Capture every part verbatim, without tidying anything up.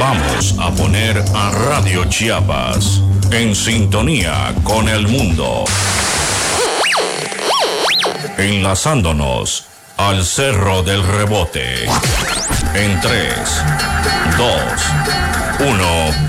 Vamos a poner a Radio Chiapas en sintonía con el mundo. Enlazándonos al Cerro del Rebote. En tres, dos, uno.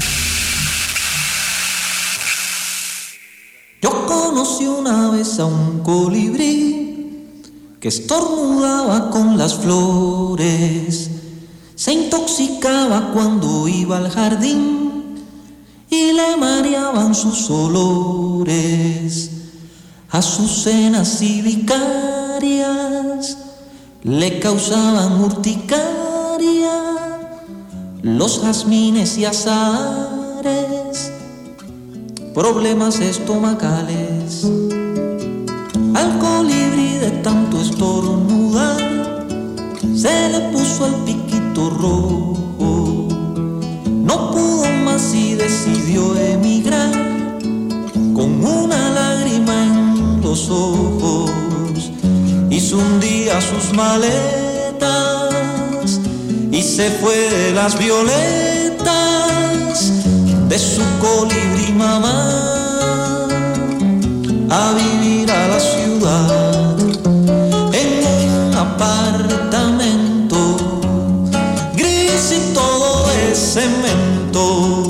Yo conocí una vez a un colibrí que estornudaba con las flores. Se intoxicaba cuando iba al jardín y le mareaban sus olores. Azucenas y vicarias le causaban urticaria, los jazmines y azahares, problemas estomacales. Al colibrí de tanto estornudar se le puso el piquito rojo, no pudo más y decidió emigrar con una lágrima en los ojos. Hizo un día sus maletas y se fue de las violetas de su colibrí mamá a vivir a la ciudad en un apartamento gris y todo de cemento.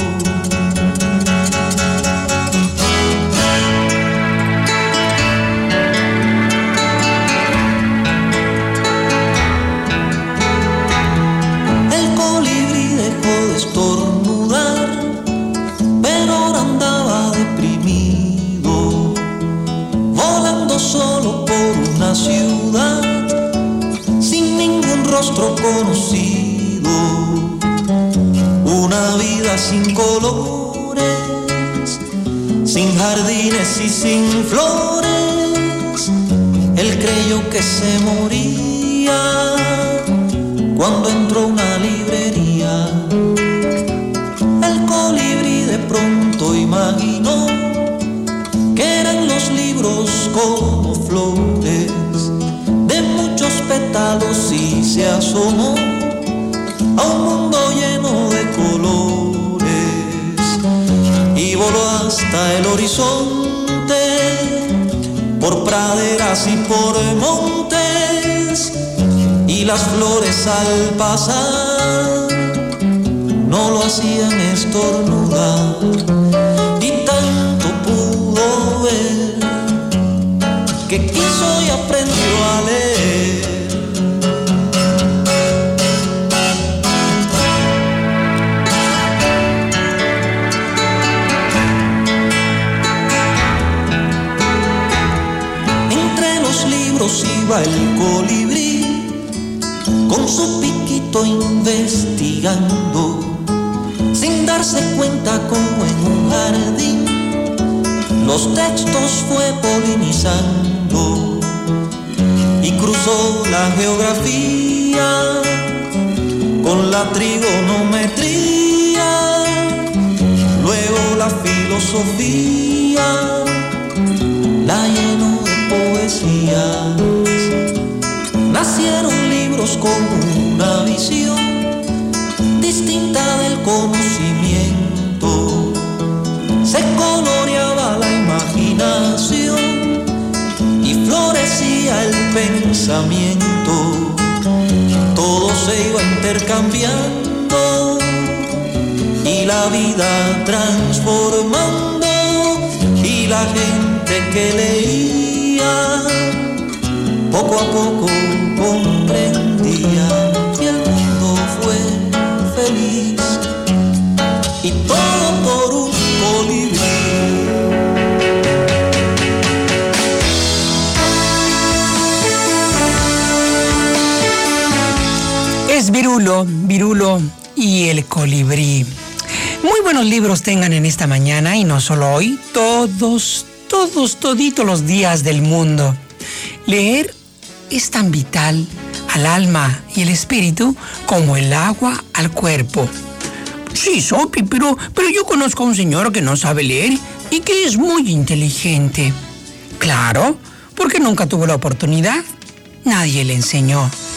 El colibrí dejó de estornudar, pero ahora andaba deprimido, volando solo por una ciudad sin ningún rostro conocido. Una vida sin colores, sin jardines y sin flores. Él creyó que se moría cuando entró a una librería. El colibrí de pronto imaginó que eran los libros como flores de muchos pétalos y se asomó a un mundo lleno de colores y voló hasta el horizonte, por praderas y por montes, y las flores al pasar no lo hacían estornudar, y tanto pudo ver que quiso y aprendió a leer. Iba el colibrí con su piquito investigando, sin darse cuenta como en un jardín los textos fue polinizando, y cruzó la geografía con la trigonometría, luego la filosofía la llenó de poesías. Nacieron libros con una visión distinta del conocimiento. Se coloreaba la imaginación y florecía el pensamiento. Todo se iba intercambiando y la vida transformando, y la gente que leía poco a poco comprendía que el mundo fue feliz, y todo por un colibrí. Es Virulo, Virulo y el colibrí. Muy buenos libros tengan en esta mañana, y no solo hoy, todos, todos, toditos los días del mundo. Leer es tan vital al alma y el espíritu como el agua al cuerpo. Sí, Sopi, pero, pero yo conozco a un señor que no sabe leer y que es muy inteligente. Claro, porque nunca tuvo la oportunidad. Nadie le enseñó.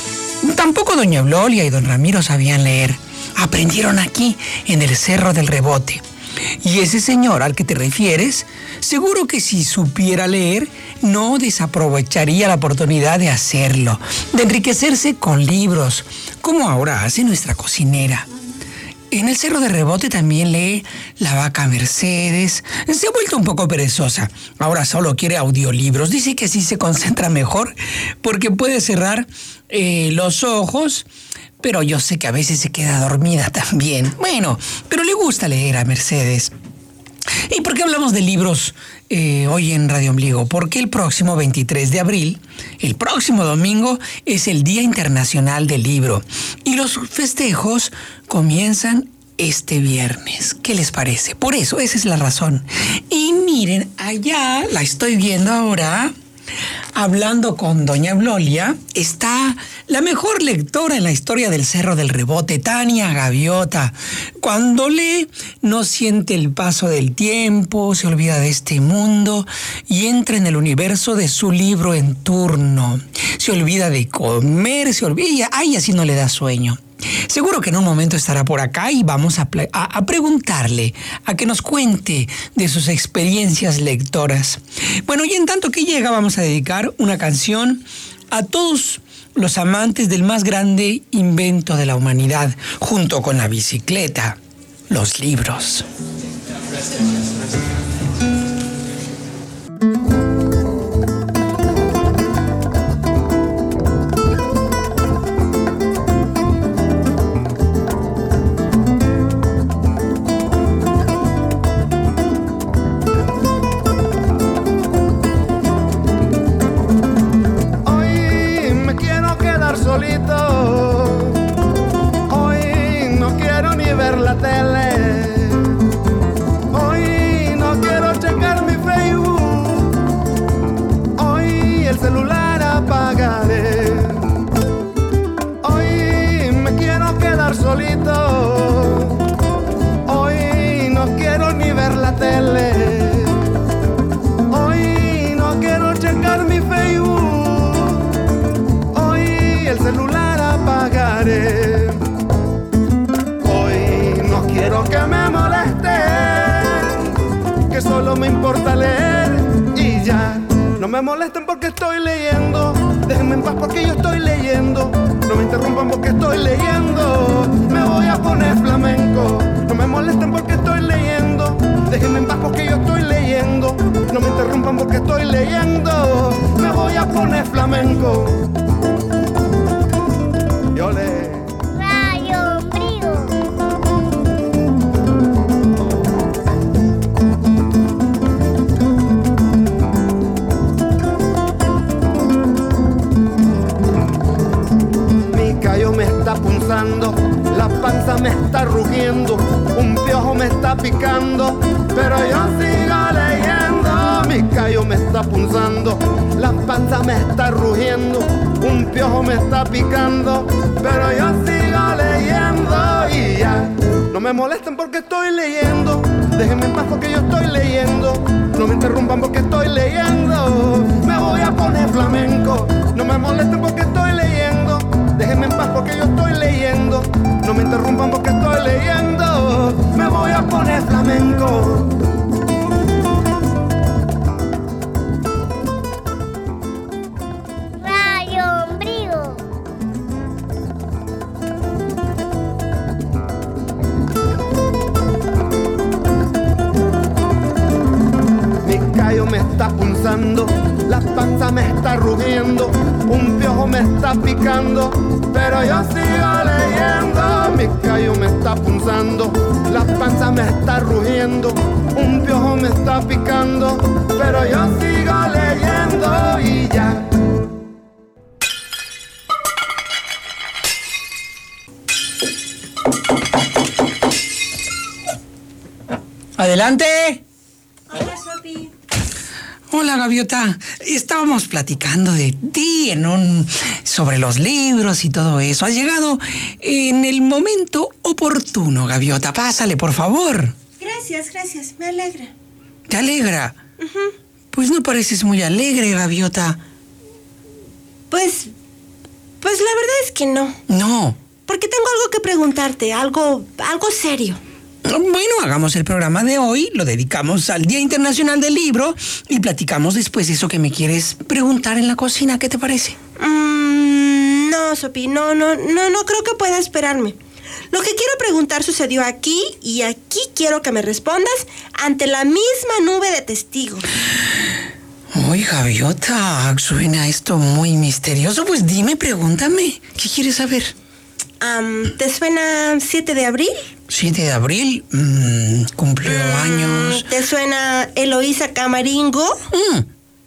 Tampoco doña Eulalia y don Ramiro sabían leer. Aprendieron aquí, en el Cerro del Rebote. Y ese señor al que te refieres, seguro que si supiera leer, no desaprovecharía la oportunidad de hacerlo, de enriquecerse con libros, como ahora hace nuestra cocinera. En el Cerro de Rebote también lee La Vaca Mercedes. Se ha vuelto un poco perezosa. Ahora solo quiere audiolibros. Dice que así se concentra mejor porque puede cerrar eh, los ojos, pero yo sé que a veces se queda dormida también. Bueno, pero le gusta leer a Mercedes. ¿Y por qué hablamos de libros eh, hoy en Radio Ombligo? Porque el próximo veintitrés de abril, el próximo domingo, es el Día Internacional del Libro. Y los festejos comienzan este viernes. ¿Qué les parece? Por eso, esa es la razón. Y miren, allá, la estoy viendo ahora, hablando con doña Eulalia, está la mejor lectora en la historia del Cerro del Rebote, Tania Gaviota. Cuando lee, no siente el paso del tiempo, se olvida de este mundo y entra en el universo de su libro en turno. Se olvida de comer, se olvida, ay, así no le da sueño. Seguro que en un momento estará por acá y vamos a, a, a preguntarle, a que nos cuente de sus experiencias lectoras. Bueno, y en tanto que llega, vamos a dedicar una canción a todos los amantes del más grande invento de la humanidad, junto con la bicicleta, los libros. Me importa leer y ya. No me molesten porque estoy leyendo. Déjenme en paz porque yo estoy leyendo. No me interrumpan porque estoy leyendo. Me voy a poner flamenco. No me molesten porque estoy leyendo. Déjenme en paz porque yo estoy leyendo. No me interrumpan porque estoy leyendo. Me voy a poner flamenco. Yo le punzando, la panza me está rugiendo, un piojo me está picando, pero yo sigo leyendo. Mi callo me está punzando, la panza me está rugiendo, un piojo me está picando, pero yo sigo leyendo y ya. No me molesten porque estoy leyendo, déjenme en paz porque yo estoy leyendo. No me interrumpan porque estoy leyendo. Me voy a poner flamenco. No me molesten porque estoy leyendo. Déjenme en paz porque yo estoy leyendo. No me interrumpan porque estoy leyendo. Me voy a poner flamenco. Radio Ombligo. Mi callo me está punzando, la panza me está rugiendo, un piojo me está picando, pero yo sigo leyendo. Mi callo me está punzando, la panza me está rugiendo, un piojo me está picando, pero yo sigo leyendo y ya. ¡Adelante! Hola, Sopi. Hola, Gaviota. Estábamos platicando de ti en un, sobre los libros y todo eso. Has llegado en el momento oportuno, Gaviota. Pásale, por favor. Gracias, gracias. Me alegra. ¿Te alegra? Uh-huh. Pues no pareces muy alegre, Gaviota. Pues, Pues la verdad es que no. No. Porque tengo algo que preguntarte, algo, algo serio. Bueno, hagamos el programa de hoy, lo dedicamos al Día Internacional del Libro y platicamos después eso que me quieres preguntar en la cocina. ¿Qué te parece? Mm, no, Sopi, no, no, no, no creo que pueda esperarme. Lo que quiero preguntar sucedió aquí y aquí quiero que me respondas ante la misma nube de testigos. Uy, Gaviota, suena esto muy misterioso. Pues dime, pregúntame. ¿Qué quieres saber? Um, ¿Te suena siete de abril? siete de abril, mmm, cumplió mm, años. ¿Te suena Eloísa Camaringo? Mm.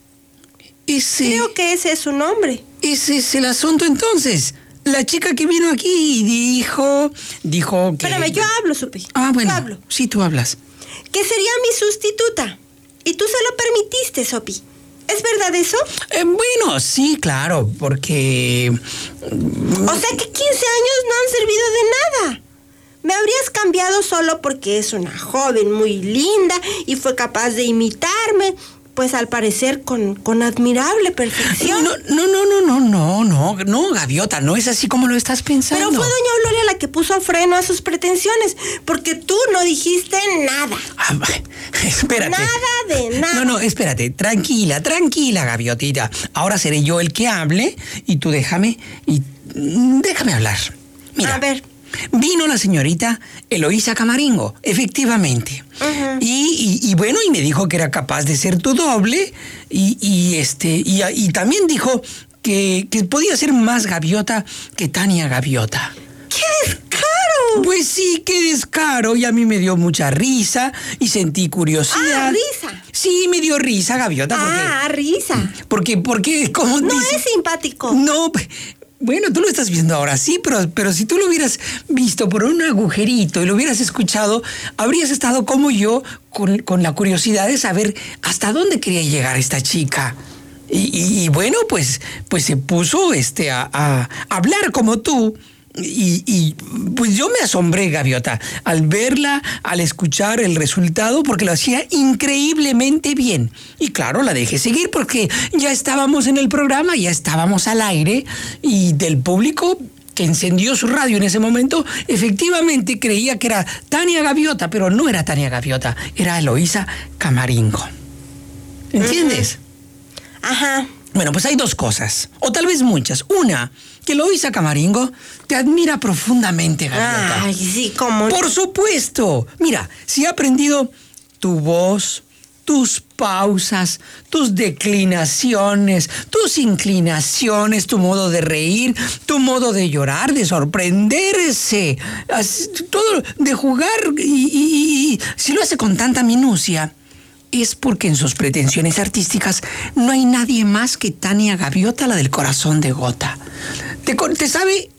Ese... Creo que ese es su nombre. Ese es el asunto entonces. La chica que vino aquí y dijo... Dijo que... Espérame, yo hablo, Sopi. Ah, bueno. Yo hablo. Sí, tú hablas. Que sería mi sustituta. Y tú se lo permitiste, Sopi. ¿Es verdad eso? Eh, bueno, sí, claro, porque... O sea que quince años no han servido de nada. Me habrías cambiado solo porque es una joven muy linda y fue capaz de imitarme, pues al parecer con, con admirable perfección. No, no, no, no, no, no, no, no, Gaviota, no es así como lo estás pensando. Pero fue doña Gloria la que puso freno a sus pretensiones, porque tú no dijiste nada. Ah, espérate. Nada de nada. No, no, espérate, tranquila, tranquila, Gaviotita. Ahora seré yo el que hable y tú déjame, y déjame hablar. Mira. A ver. Vino la señorita Eloísa Camaringo, efectivamente. Uh-huh. Y, y, y bueno, y me dijo que era capaz de ser tu doble. Y, y este, y, y también dijo que, que podía ser más gaviota que Tania Gaviota. ¡Qué descaro! Pues sí, qué descaro. Y a mí me dio mucha risa y sentí curiosidad. Ah, risa. Sí, me dio risa, Gaviota. Porque, ah, risa. Porque, porque, como No dice, es simpático. No. Bueno, tú lo estás viendo ahora, sí, pero, pero si tú lo hubieras visto por un agujerito y lo hubieras escuchado, habrías estado como yo con, con la curiosidad de saber hasta dónde quería llegar esta chica. Y, y, y bueno, pues, pues se puso este, a, a hablar como tú. Y, y pues yo me asombré, Gaviota, al verla, al escuchar el resultado, porque lo hacía increíblemente bien. Y claro, la dejé seguir porque ya estábamos en el programa, ya estábamos al aire, y del público que encendió su radio en ese momento, efectivamente creía que era Tania Gaviota, pero no era Tania Gaviota, era Eloísa Camaringo. ¿Entiendes? Uh-huh. Ajá. Bueno, pues hay dos cosas, o tal vez muchas. Una, que Eloísa Camaringo te admira profundamente, Gaviota. Ay, sí, ¿cómo? Por supuesto. Mira, si ha aprendido tu voz, tus pausas, tus declinaciones, tus inclinaciones, tu modo de reír, tu modo de llorar, de sorprenderse, todo, de jugar, y, y, y si lo hace con tanta minucia, es porque en sus pretensiones artísticas no hay nadie más que Tania Gaviota, la del corazón de gota. Te, te sabe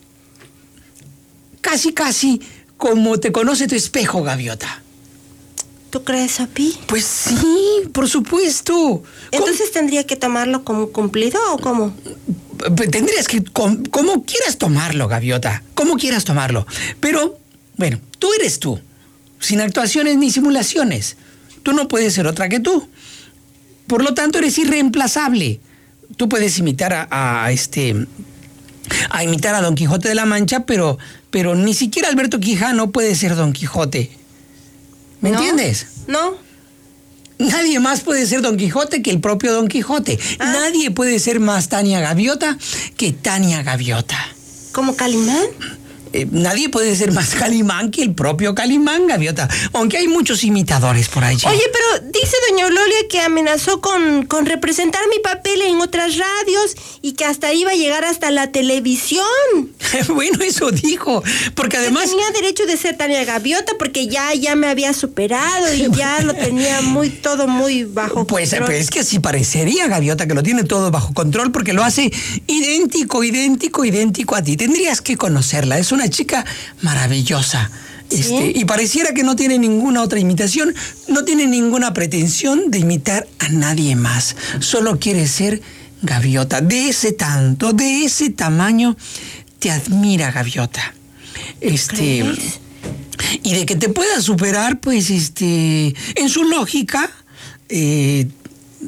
casi, casi como te conoce tu espejo, Gaviota. ¿Tú crees, Sopi? Pues sí, por supuesto. ¿Entonces ¿Cómo? tendría que tomarlo como cumplido o cómo? Tendrías que, como, como quieras tomarlo, Gaviota, como quieras tomarlo. Pero, bueno, tú eres tú, sin actuaciones ni simulaciones. Tú no puedes ser otra que tú. Por lo tanto, eres irreemplazable. Tú puedes imitar a, a este... a imitar a Don Quijote de la Mancha, pero, pero ni siquiera Alberto Quijano puede ser Don Quijote. ¿Me ¿No? entiendes? No. Nadie más puede ser Don Quijote que el propio Don Quijote. Ah. Nadie puede ser más Tania Gaviota que Tania Gaviota. ¿Como Calimán? Eh, nadie puede ser más Calimán que el propio Calimán, Gaviota. Aunque hay muchos imitadores por allí. Oye, pero dice doña Gloria que amenazó con, con representar mi papel en otras radios y que hasta iba a llegar hasta la televisión. Bueno, eso dijo, porque además... Que tenía derecho de ser Tania Gaviota porque ya, ya me había superado y ya lo tenía muy todo muy bajo pues, control. Pues es que así parecería, Gaviota, que lo tiene todo bajo control porque lo hace idéntico, idéntico, idéntico a ti. Tendrías que conocerla, es una chica maravillosa. ¿Sí? Este, y pareciera que no tiene ninguna otra imitación, no tiene ninguna pretensión de imitar a nadie más. Solo quiere ser Gaviota. De ese tanto, de ese tamaño, te admira, Gaviota. Este. ¿Crees? Y de que te pueda superar, pues, este, en su lógica, eh,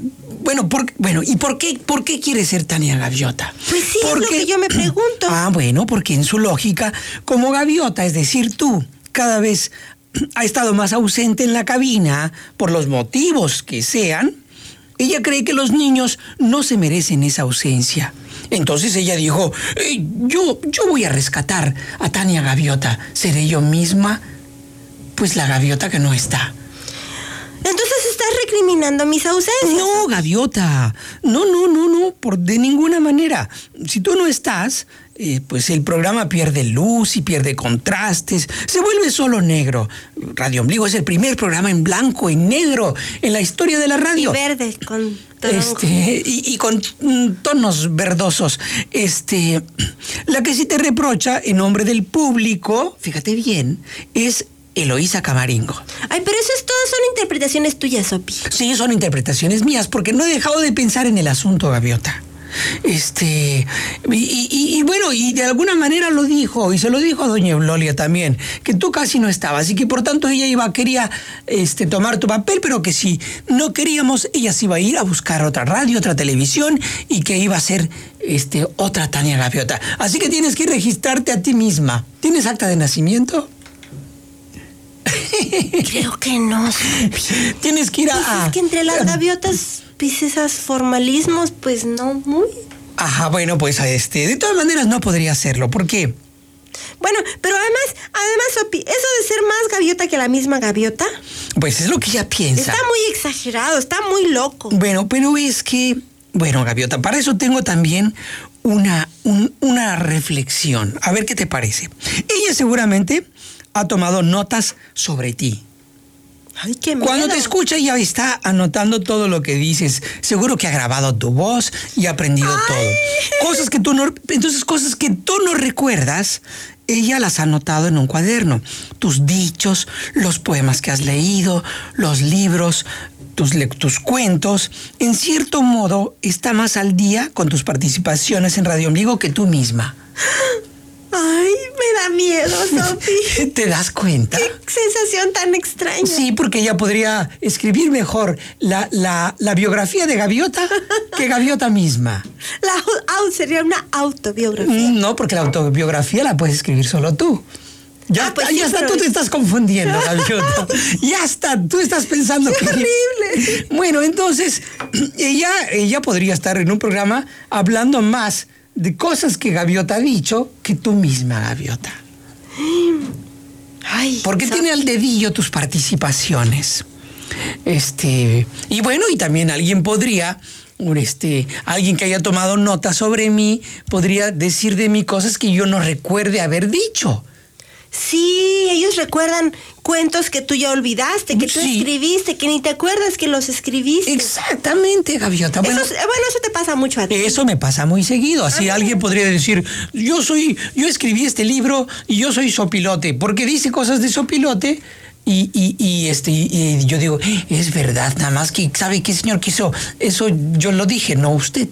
bueno, por, bueno, ¿y por qué, por qué quiere ser Tania Gaviota? Pues sí, es lo que yo me pregunto. Ah, bueno, porque en su lógica, como Gaviota, es decir, tú, cada vez ha estado más ausente en la cabina, por los motivos que sean, ella cree que los niños no se merecen esa ausencia. Entonces ella dijo, eh, yo, yo voy a rescatar a Tania Gaviota. ¿Seré yo misma? Pues la Gaviota que no está. Entonces estás recriminando mis ausencias. No, Gaviota. No, no, no, no, por de ninguna manera. Si tú no estás, eh, pues el programa pierde luz y pierde contrastes. Se vuelve solo negro. Radio Ombligo es el primer programa en blanco y negro en la historia de la radio. Y verde, con tono. Este, y, y con mm, tonos verdosos. Este, la que sí te reprocha en nombre del público, fíjate bien, es Eloísa Camaringo. Ay, pero eso es todo, son interpretaciones tuyas, Sopi. Sí, son interpretaciones mías, porque no he dejado de pensar en el asunto, Gaviota. Este, y, y, y bueno, y de alguna manera lo dijo, y se lo dijo a doña Eulolia también, que tú casi no estabas, y que por tanto ella iba, quería este, tomar tu papel, pero que si no queríamos, ella se iba a ir a buscar otra radio, otra televisión, y que iba a ser este, otra Tania Gaviota. Así que tienes que registrarte a ti misma. ¿Tienes acta de nacimiento? Creo que no, Sopi. Tienes que ir a... Pues es que entre las gaviotas, pues esos formalismos, pues no muy... Ajá, bueno, pues este, de todas maneras no podría hacerlo. ¿Por qué? Bueno, pero además, además, Sopi, eso de ser más gaviota que la misma gaviota... Pues es lo que ella piensa. Está muy exagerado, está muy loco. Bueno, pero es que... Bueno, Gaviota, para eso tengo también una, un, una reflexión. A ver qué te parece. Ella seguramente ha tomado notas sobre ti. Ay, qué miedo. Cuando te escucha ya está anotando todo lo que dices. Seguro que ha grabado tu voz y ha aprendido Ay. todo. Cosas que tú no... Entonces, cosas que tú no recuerdas, ella las ha anotado en un cuaderno. Tus dichos, los poemas que has leído, los libros, tus, tus cuentos. En cierto modo, está más al día con tus participaciones en Radio Ombligo que tú misma. Ay, me da miedo, Sopi. ¿Te das cuenta? Qué sensación tan extraña. Sí, porque ella podría escribir mejor la, la, la biografía de Gaviota que Gaviota misma. La au, sería una autobiografía. No, porque la autobiografía la puedes escribir solo tú. Ya, Ah, pues está, sí, ya está, pero- tú te estás confundiendo, Gaviota. Ya está, tú estás pensando ¡Qué que... horrible! Bueno, entonces, ella, ella podría estar en un programa hablando más de cosas que Gaviota ha dicho que tú misma, Gaviota. Ay, Porque Sopi. tiene al dedillo tus participaciones. Este, y bueno, y también alguien podría, un este, alguien que haya tomado nota sobre mí, podría decir de mí cosas que yo no recuerde haber dicho. Sí, ellos recuerdan cuentos que tú ya olvidaste, que tú Sí. escribiste, que ni te acuerdas que los escribiste. Exactamente, Gaviota. Eso, Bueno, es- bueno, eso te pasa mucho a ti. eso me pasa muy seguido. Así alguien podría decir, yo soy, yo escribí este libro y yo soy Sopilote, porque dice cosas de Sopilote. Y, y, y, este, y, y yo digo, es verdad, nada más que, ¿sabe qué, señor? Que eso, eso yo lo dije, no usted.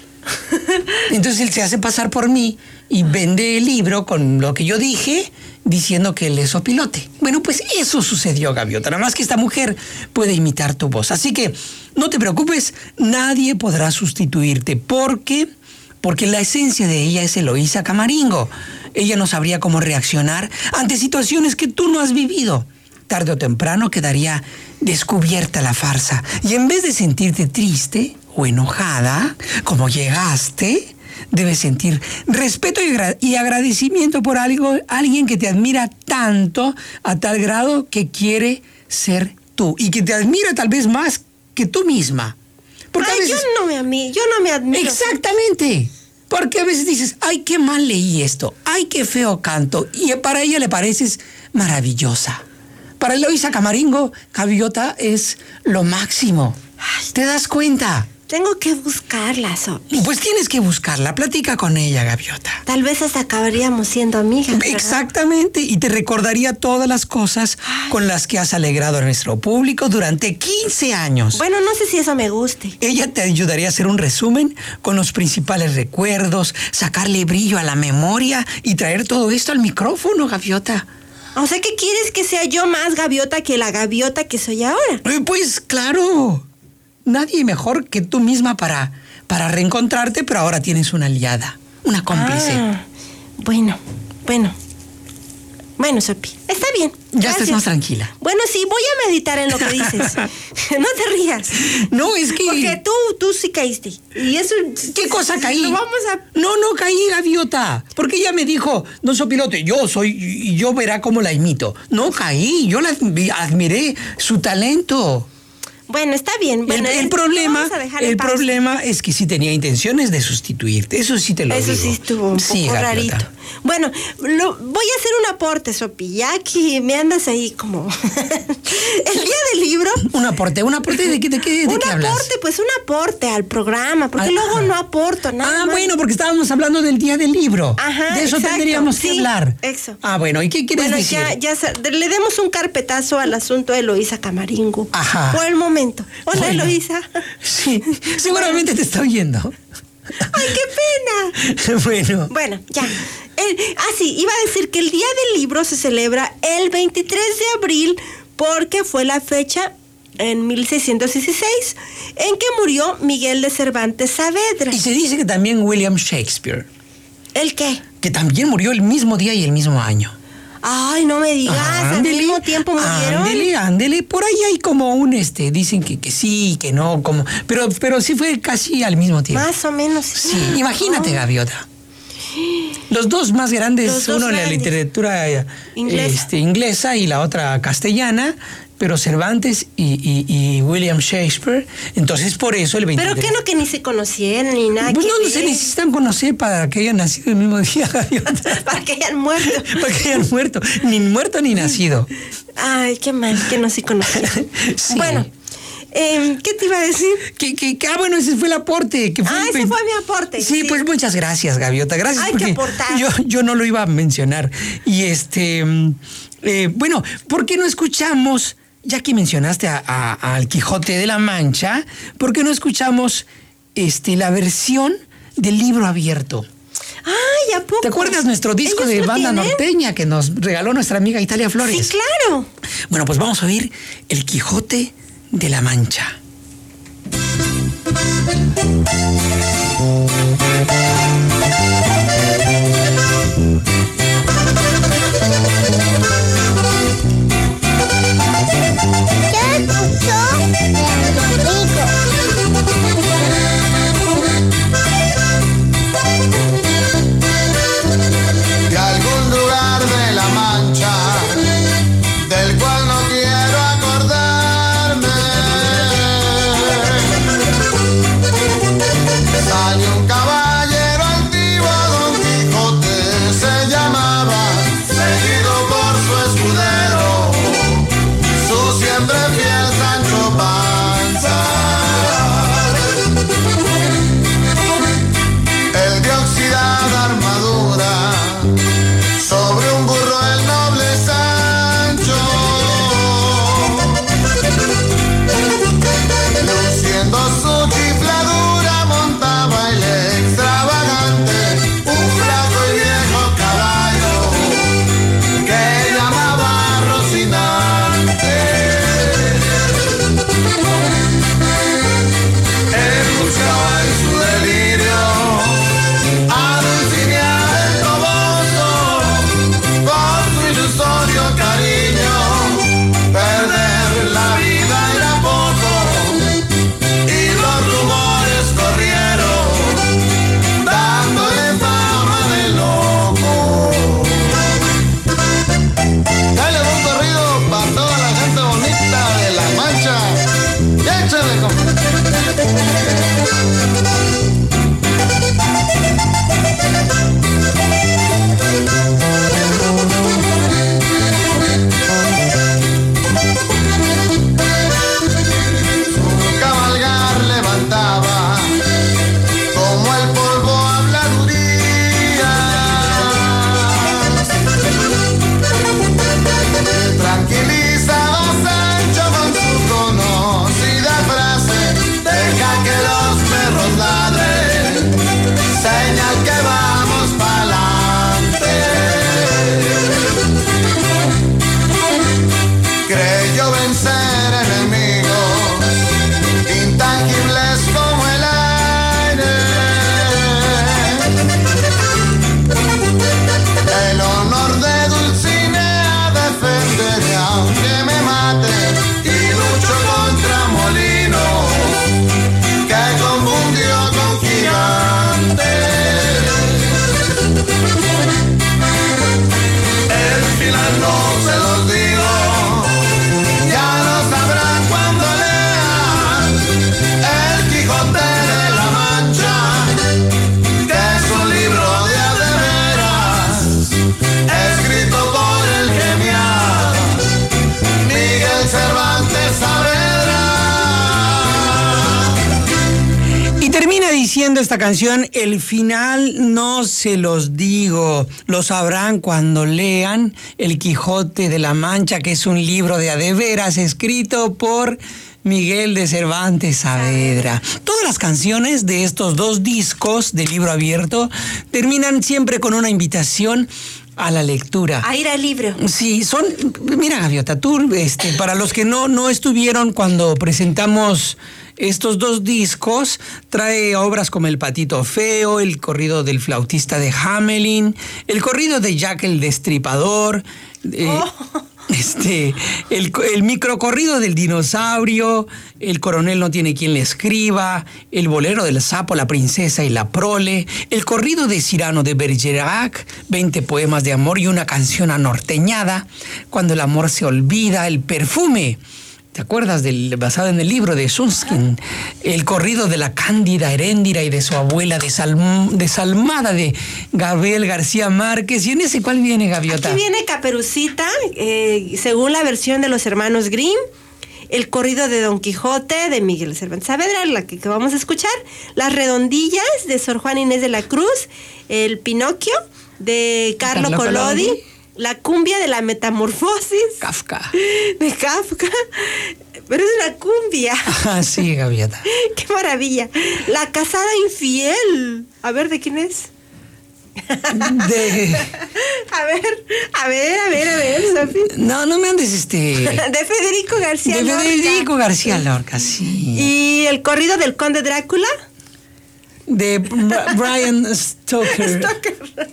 Entonces él se hace pasar por mí y vende el libro con lo que yo dije, diciendo que él es Sopilote. Bueno, pues eso sucedió, Gaviota. Nada más que esta mujer puede imitar tu voz. Así que no te preocupes, nadie podrá sustituirte. Porque, porque la esencia de ella es Eloísa Camaringo. Ella no sabría cómo reaccionar ante situaciones que tú no has vivido. Tarde o temprano quedaría descubierta la farsa. Y en vez de sentirte triste o enojada, como llegaste, debes sentir respeto y, agra- y agradecimiento por algo, alguien que te admira tanto, a tal grado que quiere ser tú. Y que te admira tal vez más que tú misma. Porque Ay, a veces... yo no me ami- yo no me admiro. Exactamente. Porque a veces dices, ay, qué mal leí esto, ay, qué feo canto. Y para ella le pareces maravillosa. Para Eloísa Camaringo, Gaviota es lo máximo. ¿Te das cuenta? Tengo que buscarla, Sopi. Pues tienes que buscarla, platica con ella, Gaviota. Tal vez hasta acabaríamos siendo amigas, ¿verdad? Exactamente, y te recordaría todas las cosas con las que has alegrado a nuestro público durante quince años. Bueno, no sé si eso me guste. Ella te ayudaría a hacer un resumen con los principales recuerdos, sacarle brillo a la memoria y traer todo esto al micrófono, Gaviota. O sea, ¿qué quieres que sea yo más gaviota que la gaviota que soy ahora? Eh, Pues claro. nadie mejor que tú misma para, para reencontrarte, pero ahora tienes una aliada, una cómplice. Ah, bueno, bueno. Bueno, Sopi, está bien. Ya Gracias. estás más tranquila. Bueno, sí, voy a meditar en lo que dices. No te rías. No, es que... Porque tú, tú sí caíste. Y eso... ¿Qué cosa caí? Lo vamos a... No, no caí, gaviota. Porque ella me dijo, don Sopilote, yo soy, y yo verá cómo la imito. No caí, yo la admi- admiré su talento. Bueno, está bien. Bueno, el, el eh, problema, vamos a dejar en el pausa. problema es que sí tenía intenciones de sustituirte. Eso sí te lo Eso digo. sí estuvo un Sí, poco gaviota. rarito. Bueno, lo, voy a hacer un aporte, Sopi, ya que me andas ahí como... El día del libro... Un aporte, un aporte de qué, de qué, de Un qué hablas. aporte, pues un aporte al programa, porque Ah, luego ajá. no aporto nada Ah, más. bueno, porque estábamos hablando del día del libro. Ajá, De eso exacto. tendríamos que Sí, hablar. eso. Ah, bueno, ¿y qué quieres Bueno, decir? ya, ya sa- le demos un carpetazo al asunto de Eloísa Camaringo. Ajá. Por el momento. Hola, Bueno. Eloísa. Sí, seguramente te está oyendo. ¡Ay, qué pena! Bueno. Bueno, ya. El- ah, sí, iba a decir que el Día del Libro se celebra el veintitrés de abril porque fue la fecha en mil seiscientos dieciséis en que murió Miguel de Cervantes Saavedra. Y se dice que también William Shakespeare, ¿El qué? que también murió el mismo día y el mismo año. Ay, no me digas, al Ándele, mismo tiempo murieron. Ándele, ándele. Por ahí hay como un, este, dicen que, que sí, que no, como... Pero, pero sí fue casi al mismo tiempo. Más o menos. Sí, imagínate, gaviota. Los dos más grandes, Los dos uno en la grandes. literatura eh, Inglesa. este, inglesa y la otra castellana, pero Cervantes y, y- y William Shakespeare. Entonces, por eso el veintitrés... Pero que no que ni se conocieran ni nada. Pues que no, no se ver. necesitan conocer para que hayan nacido el mismo día, gaviota. Para que hayan muerto. Para que hayan muerto. Ni muerto ni nacido. Ay, qué mal que no se conocieran. Sí. Bueno, em, ¿qué te iba a decir? Que, que, que- ah, bueno, ese fue el aporte. Que fue Ah, el ese veinte fue mi aporte, Sí, sí. pues muchas gracias, Gaviota. Gracias Hay que porque aportar. yo, yo no lo iba a mencionar. Y este, mm, eh, bueno, ¿por qué no escuchamos, ya que mencionaste a- a- al Quijote de la Mancha, ¿por qué no escuchamos este, la versión del libro abierto? Ay, ¿a poco? ¿Te acuerdas nuestro disco ¿Ellos de lo banda tienen? norteña que nos regaló nuestra amiga Italia Flores? Sí, claro. Bueno, pues vamos a oír El Quijote de la Mancha. Yo escucho De algún lugar de la Mancha, del cual no quiero acordarme. diciendo esta canción, el final no se los digo, lo sabrán cuando lean El Quijote de la Mancha, que es un libro de a de veras escrito por Miguel de Cervantes Saavedra. Todas las canciones de estos dos discos de Libro Abierto terminan siempre con una invitación a la lectura. A ir al libro. Sí, son... Mira, Gaviota, tú, este, para los que no, no estuvieron cuando presentamos estos dos discos, trae obras como El Patito Feo, El Corrido del Flautista de Hamelin, El Corrido de Jack el Destripador, eh, oh. este, el, el microcorrido del dinosaurio, El Coronel no tiene quien le escriba, El Bolero del Sapo, La Princesa y la Prole, El Corrido de Cyrano de Bergerac, veinte poemas de amor y una canción anorteñada, Cuando el amor se olvida, El Perfume. ¿Te acuerdas del basado en el libro de Sunskin? El Corrido de la Cándida Heréndira y de su abuela desalm, desalmada de Gabriel García Márquez. ¿Y en ese cuál viene, Gaviota? Aquí viene Caperucita, eh, según la versión de los hermanos Grimm. El Corrido de Don Quijote de Miguel Cervantes Saavedra, la que, que vamos a escuchar. Las Redondillas de Sor Juana Inés de la Cruz. El Pinocchio de Carlo, Carlo Collodi. Collodi. La cumbia de la metamorfosis. Kafka. De Kafka. Pero es una cumbia. Ah, sí, Gaviota. Qué maravilla. La casada infiel. A ver, ¿de quién es? De... A ver, a ver, a ver, a ver, Sofi. No, no me andes este... De Federico García de Lorca. De Federico García Lorca, sí. ¿Y el corrido del Conde Drácula? De Brian Stoker. Stoker.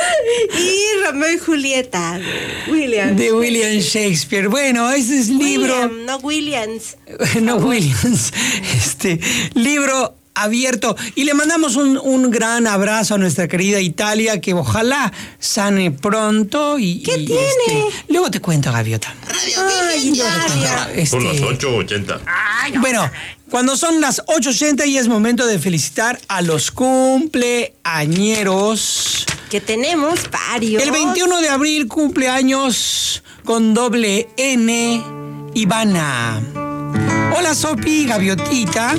Y Romeo y Julieta de William de William Shakespeare. Bueno, ese es libro. William, no Williams. No Williams. Este libro abierto. Y le mandamos un, un gran abrazo a nuestra querida Italia, que ojalá sane pronto. Y, ¿Qué y, tiene? Este, luego te cuento, Gaviota. Ay, Italia. Este, Son las ocho ochenta. Bueno, cuando son las ocho ochenta y es momento de felicitar a los cumpleañeros. Que tenemos varios. El veintiuno de abril cumpleaños con doble N, Ivana. Hola, Sopi, Gaviotita.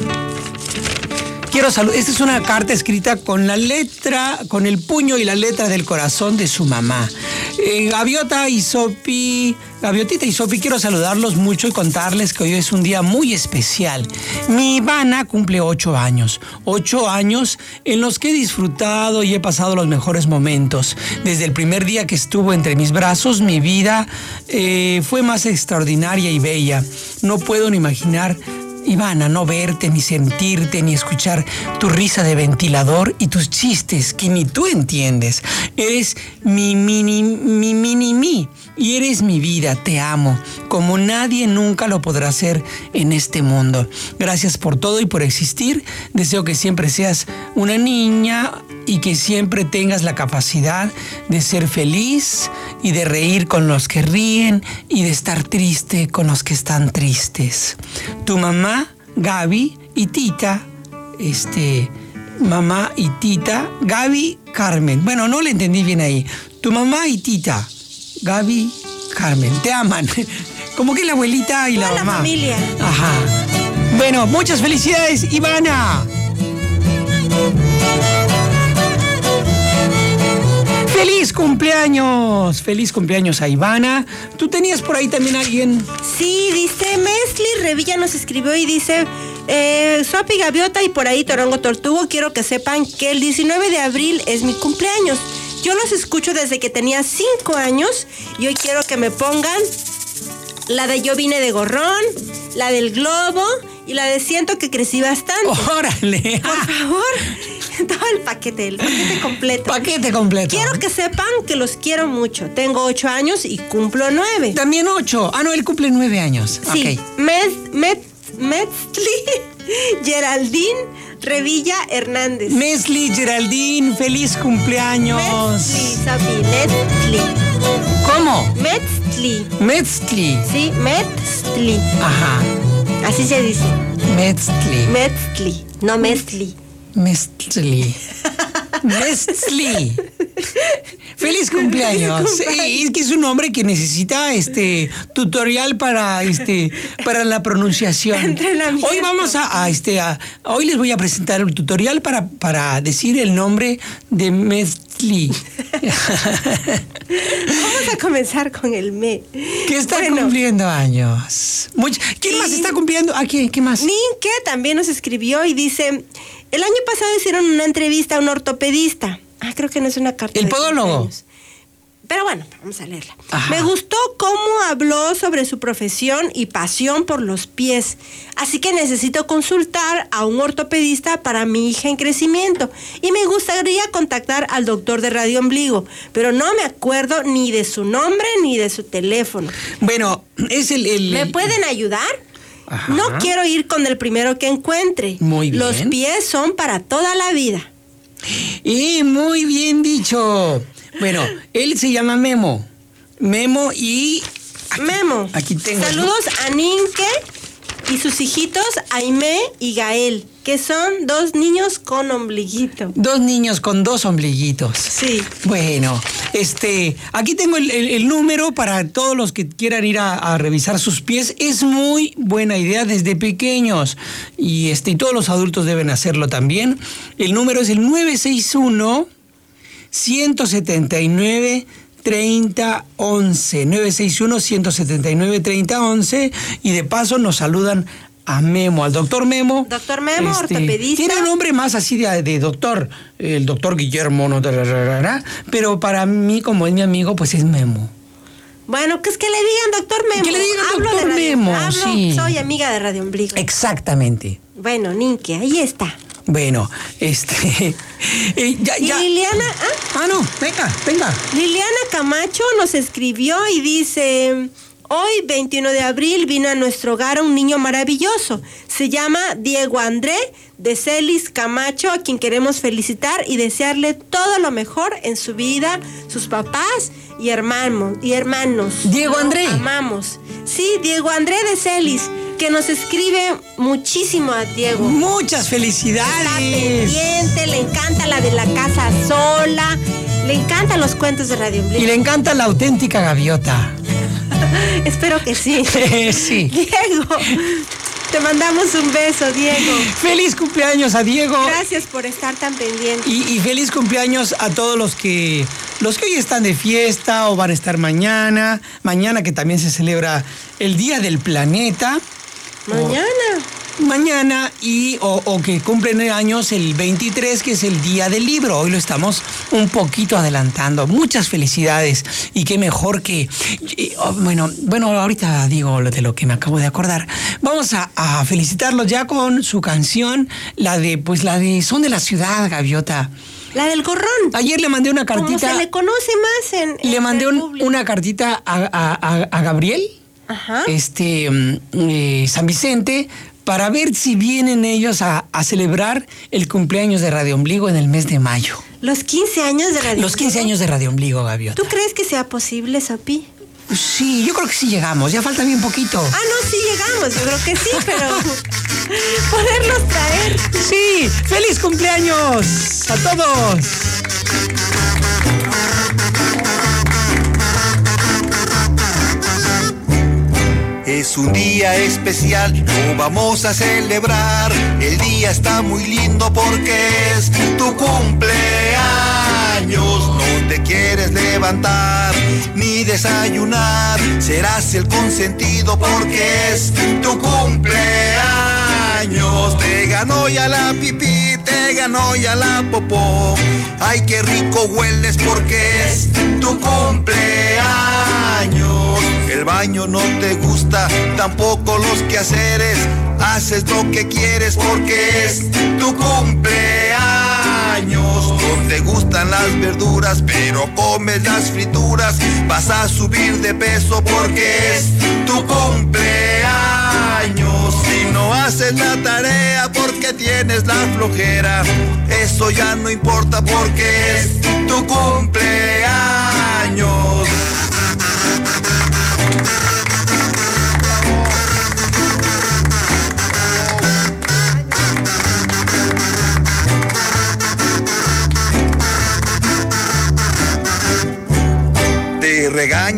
Quiero saludar. Esta es una carta escrita con la letra, con el puño y la letra del corazón de su mamá. Eh, Gaviota y Sopi, Gaviotita y Sopi, quiero saludarlos mucho y contarles que hoy es un día muy especial. Mi Ivana cumple ocho años. Ocho años en los que he disfrutado y he pasado los mejores momentos. Desde el primer día que estuvo entre mis brazos, mi vida eh, fue más extraordinaria y bella. No puedo ni imaginar, Ivana, no verte, ni sentirte, ni escuchar tu risa de ventilador y tus chistes que ni tú entiendes. Eres mi mini, mi mini mí y eres mi vida. Te amo como nadie nunca lo podrá hacer en este mundo. Gracias por todo y por existir. Deseo que siempre seas una niña y que siempre tengas la capacidad de ser feliz y de reír con los que ríen y de estar triste con los que están tristes. Tu mamá, Gaby y Tita, este, mamá y Tita, Gaby, Carmen. Bueno, no le entendí bien ahí. Tu mamá y Tita, Gaby, Carmen, te aman. Como que la abuelita y toda la mamá. La familia. Ajá. Bueno, muchas felicidades, Ivana. ¡Feliz cumpleaños! ¡Feliz cumpleaños a Ivana! ¿Tú tenías por ahí también a alguien? Sí, dice Mesli Revilla nos escribió y dice eh, Sopi Gaviota y por ahí Torongo Tortugo, quiero que sepan que el diecinueve de abril es mi cumpleaños. Yo los escucho desde que tenía cinco años y hoy quiero que me pongan la de Yo vine de gorrón, la del globo y la de Siento que crecí bastante. ¡Órale! Por favor, todo el paquete, el paquete completo. Paquete completo. Quiero que sepan que los quiero mucho. Tengo ocho años y cumplo nueve. También ocho. Ah, no, él cumple nueve años. Sí. Okay. Met, Met, Metzli, Geraldine, Revilla Hernández. Mesli, Geraldine, feliz cumpleaños. Metzli, Sofi, Metzli. ¿Cómo? Metzli. Metzli. Sí, Metzli. Ajá. Así se dice. Metzli. Metzli, no Metzli. Metzli. Metzli. Feliz cumpleaños. Feliz cumpleaños. Eh, es que es un hombre que necesita este tutorial para este para la pronunciación. Entrenamiento. Hoy vamos a, a, este a, hoy les voy a presentar un tutorial para para decir el nombre de Mezli. Vamos a comenzar con el me. Que está Bueno, cumpliendo años. Much- ¿Quién y- más está cumpliendo? ¿A qué? ¿Qué más? Ninke también nos escribió y dice, el año pasado hicieron una entrevista a un ortopedista. Ah, creo que no es una carta. El de podólogo. cumpleaños. Pero bueno, vamos a leerla. Ajá. Me gustó cómo habló sobre su profesión y pasión por los pies. Así que necesito consultar a un ortopedista para mi hija en crecimiento. Y me gustaría contactar al doctor de Radio Ombligo, pero no me acuerdo ni de su nombre ni de su teléfono. Bueno, es el, el- ¿Me el- pueden ayudar? Ajá. No quiero ir con el primero que encuentre. Muy bien. Los pies son para toda la vida. Y muy bien dicho. Bueno, él se llama Memo. Memo y... aquí- Memo. Aquí tengo. Saludos a Ninke y sus hijitos Aimé y Gael, que son dos niños con ombliguito. Dos niños con dos ombliguitos. Sí. Bueno, este, aquí tengo el, el- el número para todos los que quieran ir a, a revisar sus pies. Es muy buena idea desde pequeños y este, y todos los adultos deben hacerlo también. El número es el nueve seis uno, uno siete nueve, treinta once. nueve seis uno, uno siete nueve, treinta once. Y de paso nos saludan a Memo, al doctor Memo. Doctor Memo, ortopedista. Tiene un nombre más así de, de doctor, el doctor Guillermo, no, tararara, pero para mí, como es mi amigo, pues es Memo. Bueno, que es que le digan doctor Memo. Que le digan Hablo doctor de Radio- Memo, hablo- sí. Soy amiga de Radio Ombligo. Exactamente. Bueno, Ninke, ahí está. Bueno, este... eh, ya, Y ya. Liliana, ah, Ah, no, venga, venga. Liliana Camacho nos escribió y dice, hoy veintiuno de abril vino a nuestro hogar un niño maravilloso. Se llama Diego André de Celis Camacho, a quien queremos felicitar y desearle todo lo mejor en su vida, sus papás y hermanos. Y hermanos. Diego Lo André. amamos. Sí, Diego André de Celis, que nos escribe muchísimo a Diego. Muchas Está felicidades. pendiente, le encanta la de la casa sola, le encantan los cuentos de Radio Y Ombligo. le encanta la auténtica gaviota. Espero que sí. Sí. Diego, te mandamos un beso, Diego. Feliz cumpleaños a Diego. Gracias por estar tan pendiente. Y, y feliz cumpleaños a todos los que los que hoy están de fiesta o van a estar mañana. Mañana que también se celebra el Día del Planeta. Mañana. Mañana y o, o que cumplen años el veintitrés, que es el Día del Libro. Hoy lo estamos un poquito adelantando. Muchas felicidades y qué mejor que... y, oh, bueno, bueno, ahorita digo lo de lo que me acabo de acordar. Vamos a, a felicitarlos ya con su canción, la de, pues la de Son de la Ciudad, Gaviota. La del gorrón. Ayer le mandé una Como cartita. se le conoce más en... Le entre mandé el un- público. una cartita a, a- a- a Gabriel, Ajá. este mm, eh, San Vicente, para ver si vienen ellos a, a celebrar el cumpleaños de Radio Ombligo en el mes de mayo. Los quince años de Radio Los quince Ombligo. años de Radio Ombligo, Gaviota. ¿Tú crees que sea posible, Sopi? Sí, yo creo que sí llegamos, ya falta bien poquito. Ah, no, sí llegamos, yo creo que sí, pero poderlos traer. Sí, feliz cumpleaños a todos. Es un día especial, lo vamos a celebrar. El día está muy lindo porque es tu cumpleaños. No te quieres levantar ni desayunar. Serás el consentido porque es tu cumpleaños. Te ganó ya la pipí, te ganó ya la popó. Ay, qué rico hueles porque es tu cumpleaños. El baño no te gusta, tampoco los quehaceres. Haces lo que quieres porque es tu cumpleaños. No te gustan las verduras, pero comes las frituras. Vas a subir de peso porque es tu cumpleaños. Si no haces la tarea porque tienes la flojera, eso ya no importa porque es tu cumpleaños.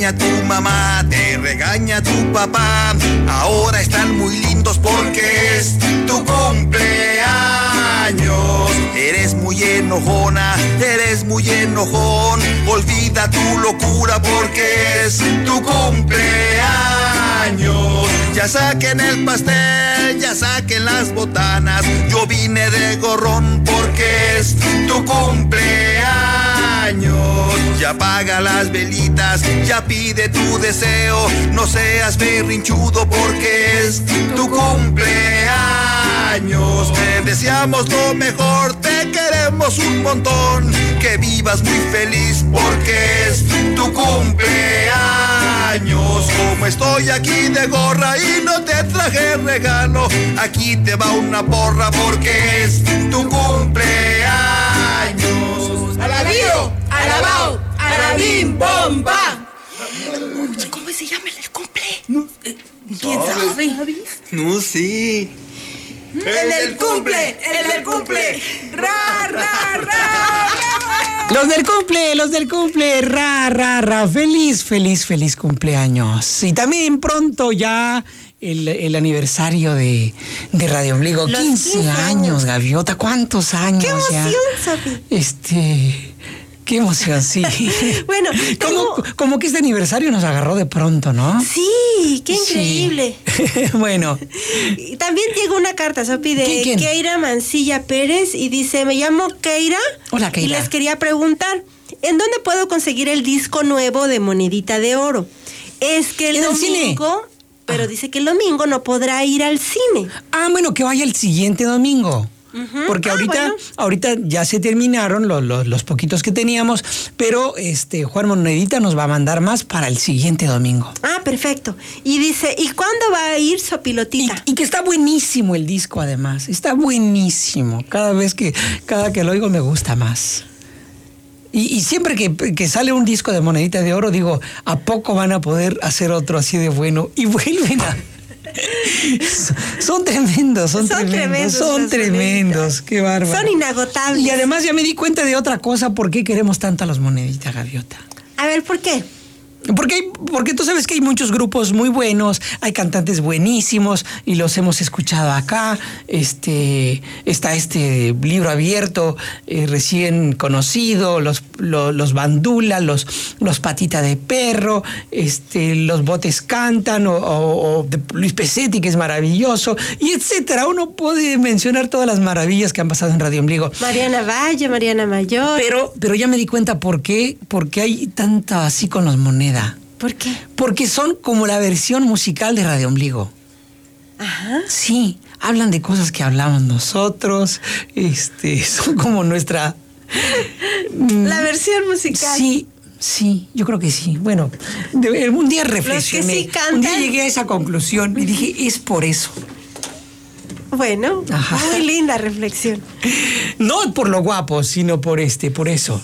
regaña tu mamá, te regaña tu papá. Ahora están muy lindos porque es tu cumpleaños. Eres muy enojona, eres muy enojón. Olvida tu locura porque es tu cumpleaños. Ya saquen el pastel, ya saquen las botanas. Yo vine de gorrón porque es tu cumpleaños. Ya apaga las velitas, ya pide tu deseo. No seas berrinchudo porque es tu cumpleaños. Te deseamos lo mejor, te queremos un montón. Que vivas muy feliz porque es tu cumpleaños. Como estoy aquí de gorra y no te traje regalo, aquí te va una porra porque es tu cumpleaños. ¡Alabío! ¡Alabao! ¡Alabim! ¡Bomba! ¿Cómo se llama el cumple? No, eh, ¿quién sabe? No sé. ¡El del cumple! ¡El del cumple! ¡Ra, ra, ra! Los del cumple, los del cumple, ra, ra, ra, feliz, feliz, feliz cumpleaños. Y también pronto ya el, el aniversario de, de Radio Ombligo, Los quince, quince años, años. Gaviota, ¿cuántos años? ¡Qué emoción, ya? Sofi! Este, qué emoción, sí. Bueno, como, tengo- como que este aniversario nos agarró de pronto, ¿no? Sí, qué Sí. increíble. Bueno, Y también llegó una carta, Sopi, de ¿Quién, quién? Keira Mancilla Pérez y dice, me llamo Keira. Hola, Keira. Y les quería preguntar, ¿en dónde puedo conseguir el disco nuevo de Monedita de Oro? Es que el ¿En el cine? domingo, pero dice que el domingo no podrá ir al cine. ah, bueno, que vaya el siguiente domingo. Porque Ah, ahorita, bueno. ahorita ya se terminaron los, los, los poquitos que teníamos, pero este Juan Monedita nos va a mandar más para el siguiente domingo. Ah, perfecto. Y dice, ¿y cuándo va a ir Y, Sopilotita? y que está buenísimo el disco, además. Está buenísimo. Cada vez que, cada que lo oigo me gusta más. Y, y siempre que, que sale un disco de Monedita de Oro, digo, ¿a poco van a poder hacer otro así de bueno? Y vuelven a... Son tremendos, son, Son tremendos, tremendos son los tremendos, Moneditas. qué bárbaro. Son inagotables. Y además ya me di cuenta de otra cosa, ¿por qué queremos tanto a los Moneditas, Gaviota? A ver, ¿por qué? Porque, hay, porque tú sabes que hay muchos grupos muy buenos, hay cantantes buenísimos y los hemos escuchado acá. Este, está este libro abierto, eh, recién conocido, los, los, los Bandula, los, los Patita de Perro, este, los Botes Cantan, o, o, o de Luis Pesetti, que es maravilloso, y etcétera. Uno puede mencionar todas las maravillas que han pasado en Radio Ombligo. Mariana Valle, Mariana Mayor. Pero, pero ya me di cuenta por qué, por qué hay tanta así con los Moneda. ¿Por qué? Porque son como la versión musical de Radio Ombligo. Ajá. Sí, hablan de cosas que hablamos nosotros, este, son como nuestra... La versión musical. Sí, sí, yo creo que sí. Bueno, de- un día reflexioné, sí cantan. un día llegué a esa conclusión y dije, es por eso. Bueno, Ajá. muy linda reflexión. No por lo guapo, sino por este, por eso.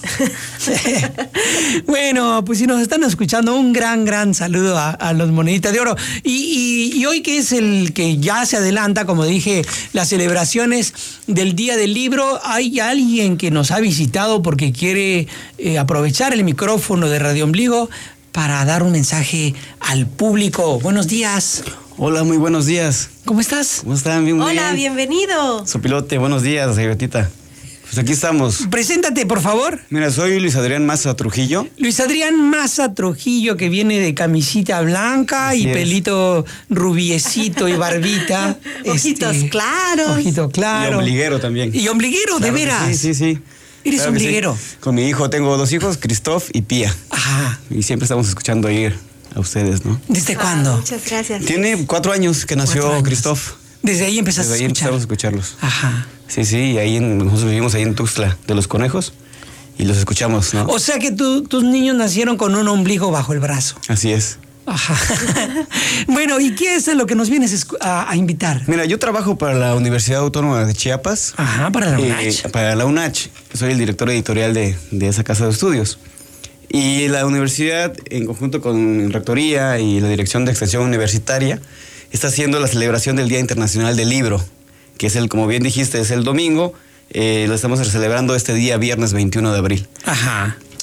Bueno, pues si nos están escuchando, un gran, gran saludo a, a los Moneditas de Oro. Y, y- y hoy que es el que ya se adelanta, como dije, las celebraciones del Día del Libro, hay alguien que nos ha visitado porque quiere eh, aprovechar el micrófono de Radio Ombligo para dar un mensaje al público. Buenos días. Hola, muy buenos días. ¿Cómo estás? ¿Cómo están? Bien, muy Hola, bien. bienvenido. Sopilote, buenos días, Gaviotita. Pues aquí estamos. Preséntate, por favor. Mira, soy Luis Adrián Maza Trujillo. Luis Adrián Maza Trujillo, que viene de camisita blanca Así y es. pelito rubiecito y barbita. Ojitos claros. Ojito claro. Y ombliguero también. Y ombliguero, Claro de que veras. Sí, sí, sí. Eres Claro que sí. ombliguero. Con mi hijo tengo dos hijos, Christoph y Pía. Ajá. Y siempre estamos escuchando ahí a ustedes, ¿no? ¿Desde Ah, cuándo? muchas gracias. Tiene cuatro años que nació Cuatro años. Christoph. Desde ahí empezaste Desde ahí a escuchar. empezamos a escucharlos. Ajá. Sí, sí, y ahí en- nosotros vivimos ahí en Tuxtla de los Conejos y los escuchamos, ¿no? O sea que tú- tus niños nacieron con un ombligo bajo el brazo. Así es. Ajá. Bueno, ¿y qué es lo que nos vienes escu- a, a invitar? Mira, yo trabajo para la Universidad Autónoma de Chiapas. Ajá, para la Eh, UNACH. para la UNACH. Soy el director editorial de, de esa casa de estudios. Y la universidad, en conjunto con Rectoría y la Dirección de Extensión Universitaria, está haciendo la celebración del Día Internacional del Libro, que es el, como bien dijiste, es el domingo. Eh, lo estamos celebrando este día, viernes veintiuno de abril. Ajá.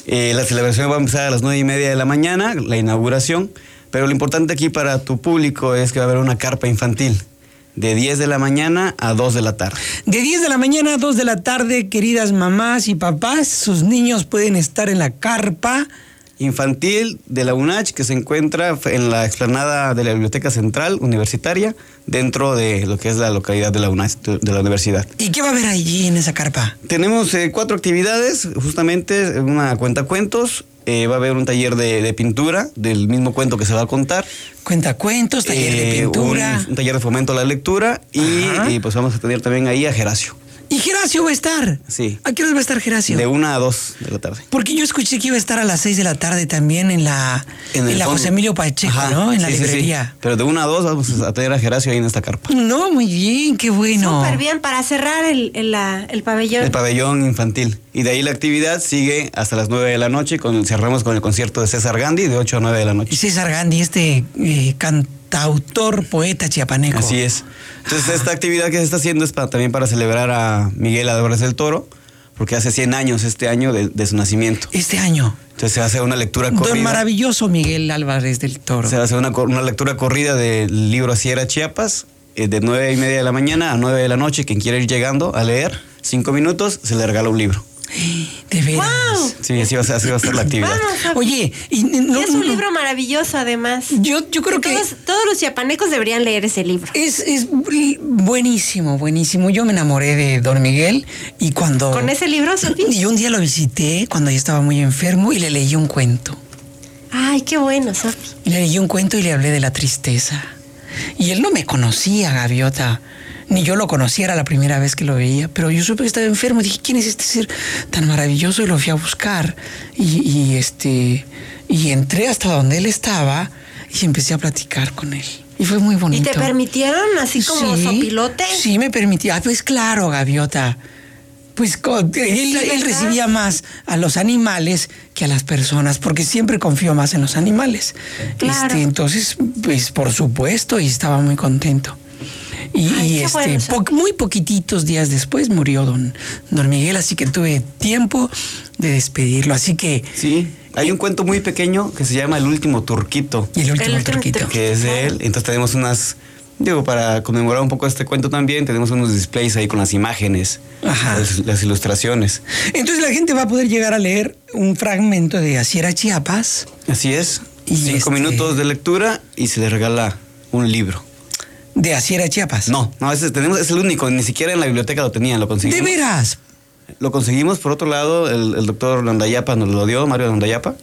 Eh, la celebración va a empezar a las nueve y media de la mañana, la inauguración, pero lo importante aquí para tu público es que va a haber una carpa infantil de diez de la mañana a dos de la tarde. De diez de la mañana a dos de la tarde, queridas mamás y papás, sus niños pueden estar en la carpa infantil de la UNACH, que se encuentra en la explanada de la Biblioteca Central Universitaria, dentro de lo que es la localidad de la UNACH, de la universidad. ¿Y qué va a haber allí en esa carpa? Tenemos eh, cuatro actividades, justamente una cuentacuentos, eh, va a haber un taller de, de pintura, del mismo cuento que se va a contar. Cuentacuentos, taller eh, de pintura. Un, un taller de fomento a la lectura y, y pues vamos a tener también ahí a Geracio. ¿Y Geracio va a estar? Sí. ¿A qué hora va a estar Geracio? De una a dos de la tarde. Porque yo escuché que iba a estar a las seis de la tarde también en la, en en la José Emilio Pacheco, Ajá, ¿no? En sí, la librería. Sí, sí. Pero de una a dos vamos a tener a Geracio ahí en esta carpa. No, muy bien, qué bueno. Súper bien, para cerrar el, el, la, el pabellón. El pabellón infantil. Y de ahí la actividad sigue hasta las nueve de la noche, con, cerramos con el concierto de César Gandhi de ocho a nueve de la noche. Y César Gandhi, este eh, cantautor, poeta chiapaneco. Así es. Entonces ah. esta actividad que se está haciendo es para, también para celebrar a Miguel Álvarez del Toro, porque hace cien años este año de, de su nacimiento. Este año. Entonces se hace una lectura corrida. Don maravilloso Miguel Álvarez del Toro. Se hace una, una lectura corrida del libro Así era Chiapas, eh, de nueve y media de la mañana a nueve de la noche. Quien quiera ir llegando a leer, cinco minutos, se le regala un libro. De veras. ¡Wow! Sí, así va a ser, así va a ser la actividad. Vamos, Oye, y, no, y es un no, libro maravilloso, además. Yo, yo creo todos, que todos los chiapanecos deberían leer ese libro. Es, es buenísimo, buenísimo. Yo me enamoré de Don Miguel y cuando... ¿Con ese libro, Sofía? Y un día lo visité cuando yo estaba muy enfermo y le leí un cuento. Ay, qué bueno, Sofía. Le leí un cuento y le hablé de la tristeza. Y él no me conocía, Gaviota. Ni yo lo conocía, era la primera vez que lo veía, pero yo supe que estaba enfermo y dije, ¿quién es este ser tan maravilloso? Y lo fui a buscar y, y este y entré hasta donde él estaba y empecé a platicar con él. Y fue muy bonito. ¿Y te permitieron así como sí, sopilote? Sí, me permitía. Ah, pues claro, Gaviota. Pues él, él recibía más a los animales que a las personas, porque siempre confío más en los animales. Claro. Este, entonces, pues por supuesto, y estaba muy contento. Y, Ay, y este, bueno, po muy poquititos días después murió don, don Miguel, así que tuve tiempo de despedirlo. Así que... Sí, hay un cuento muy pequeño que se llama El último turquito. Y el último el turquito. Que es de él. Entonces tenemos unas... Digo, para conmemorar un poco este cuento también, tenemos unos displays ahí con las imágenes, Ajá. Las, las ilustraciones. Entonces la gente va a poder llegar a leer un fragmento de Así era Chiapas. Así es. Y Cinco este... minutos de lectura y se le regala un libro. ¿De Así era Chiapas? No, no, ese tenemos, es el único, ni siquiera en la biblioteca lo tenían, lo conseguimos. ¿De veras? Lo conseguimos, por otro lado, el, el doctor Landayapa nos lo dio, Mario Landayapa,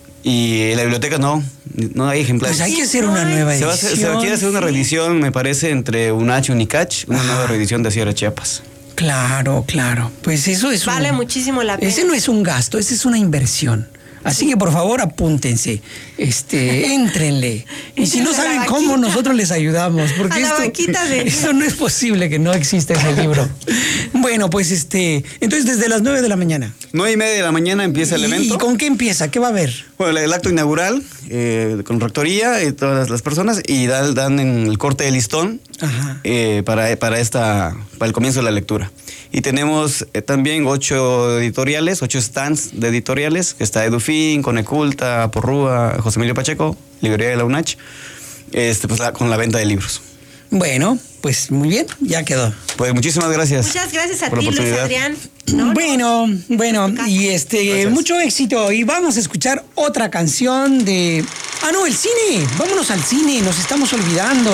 y en la biblioteca no, no hay ejemplares. Pues hay que hacer una nueva se edición. Va a hacer, se quiere hacer una reedición, me parece, entre UNACH y UNICACH, una Ajá. nueva reedición de Así era Chiapas. Claro, claro. Pues eso es Vale un, muchísimo la pena. Ese no es un gasto, ese es una inversión. Así que por favor apúntense, este, éntrenle. Y si no saben cómo, nosotros les ayudamos, porque A la esto, vaquita de... eso no es posible que no exista ese libro. Bueno, pues este, entonces desde las nueve de la mañana. Nueve y media de la mañana empieza el ¿Y, evento. ¿Y con qué empieza? ¿Qué va a haber? Bueno, el acto inaugural, eh, con rectoría y todas las personas, y dan, dan en el corte de listón Ajá. eh, para, para, esta, para el comienzo de la lectura. Y tenemos eh, también ocho editoriales, ocho stands de editoriales, que está Edufin, Coneculta, Porrúa, José Emilio Pacheco, Librería de la UNACH, este, pues, la, con la venta de libros. Bueno, pues muy bien, ya quedó. Pues muchísimas gracias. Muchas gracias a por ti, la Luis oportunidad. Adrián. No, bueno, bueno, y este, Gracias. mucho éxito. Y vamos a escuchar otra canción de... Ah, no, el cine. Vámonos al cine, nos estamos olvidando.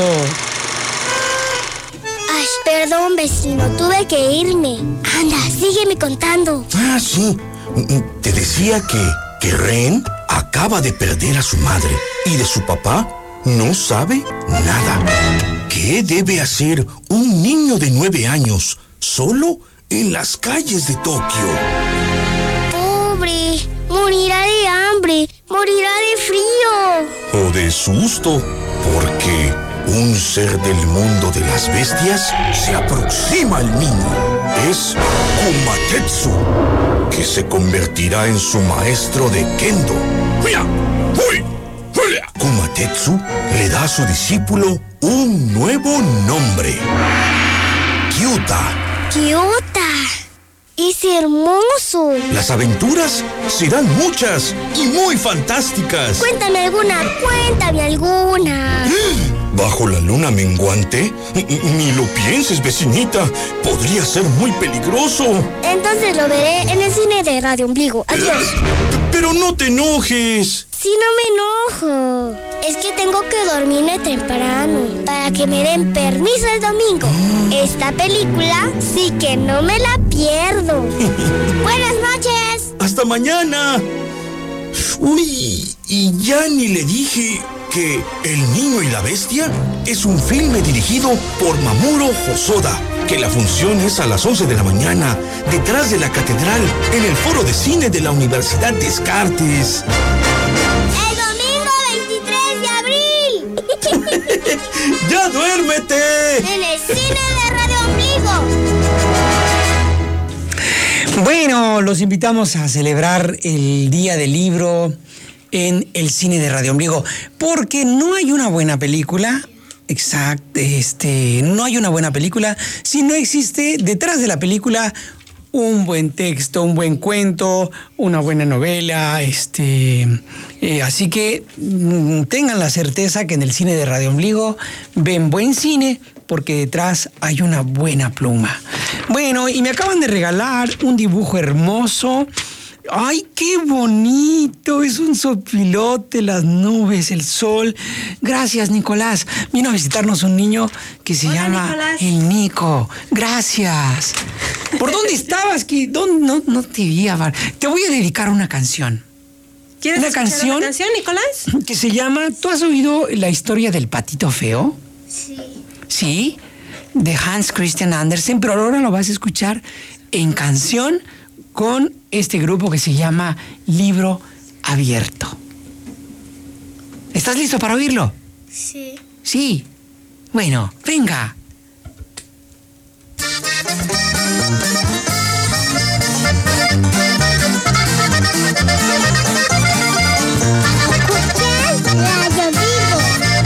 Ay, perdón, vecino, tuve que irme. Anda, sígueme contando. Ah, sí. Te decía que, que Ren acaba de perder a su madre y de su papá no sabe nada. ¿Qué debe hacer un niño de nueve años solo en las calles de Tokio? Pobre, morirá de hambre, morirá de frío. O de susto, porque un ser del mundo de las bestias se aproxima al niño. Es Kumatetsu, que se convertirá en su maestro de Kendo. Kumatetsu le da a su discípulo un nuevo nombre: Kyuta. Kyuta. Es hermoso. Las aventuras serán muchas y muy fantásticas. Cuéntame alguna, cuéntame alguna. ¿Bajo la luna menguante? Ni lo pienses, vecinita. Podría ser muy peligroso. Entonces lo veré en el cine de Radio Ombligo. Adiós. Pero no te enojes. Si no me enojo. Es que tengo que dormirme temprano para que me den permiso el domingo. Esta película sí que no me la pierdo. Buenas noches. Hasta mañana. Uy, y ya ni le dije que El Niño y la Bestia es un filme dirigido por Mamoru Hosoda, que la función es a las once de la mañana, detrás de la catedral, en el foro de cine de la Universidad Descartes. ¡El domingo veintitrés de abril! ¡Ya duérmete! En el cine de Radio Ombligo. Bueno, los invitamos a celebrar el Día del Libro en el cine de Radio Ombligo, porque no hay una buena película, exacto, este, no hay una buena película si no existe detrás de la película un buen texto, un buen cuento, una buena novela, este, eh, así que mm, tengan la certeza que en el cine de Radio Ombligo ven buen cine, porque detrás hay una buena pluma. Bueno, y me acaban de regalar un dibujo hermoso. ¡Ay, qué bonito! Es un sopilote, las nubes, el sol. Gracias, Nicolás. Vino a visitarnos un niño que se Hola, llama Nicolás. El Nico. Gracias. ¿Por dónde estabas? ¿Qué? ¿Dónde? No, no te vi, Avar. Te voy a dedicar una canción. ¿Quieres una escuchar canción, una canción, Nicolás? Que se llama... ¿Tú has oído la historia del patito feo? Sí. ¿Sí? De Hans Christian Andersen, pero ahora lo vas a escuchar en canción con este grupo que se llama Libro Abierto. ¿Estás listo para oírlo? Sí. Sí. Bueno, venga. Radio Vivo.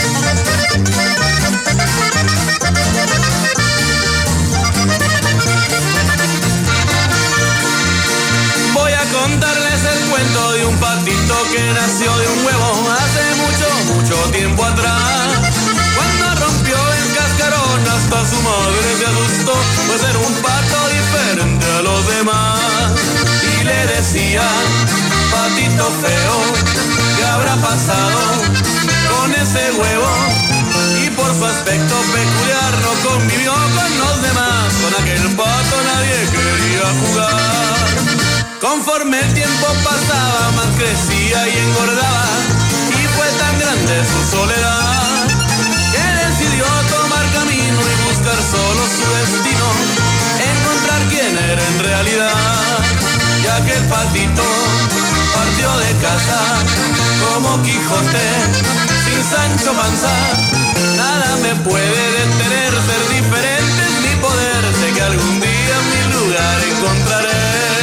Voy a contarles el cuento de un patito que nació de un huevo hace mucho, mucho tiempo atrás. Cuando rompió el cascarón hasta su madre se asustó, pues era un pato diferente a los demás. Y le decía, patito feo, ¿qué habrá pasado con ese huevo? Y por su aspecto peculiar no convivió con los demás. Con aquel pato nadie quería jugar. Conforme el tiempo pasaba, más crecía y engordaba, y fue tan grande su soledad, que decidió tomar camino y buscar solo su destino, encontrar quién era en realidad. Ya que el patito partió de casa como Quijote, sin Sancho Panza, nada me puede detener, ser diferente es mi poder, sé que algún día mi lugar encontraré.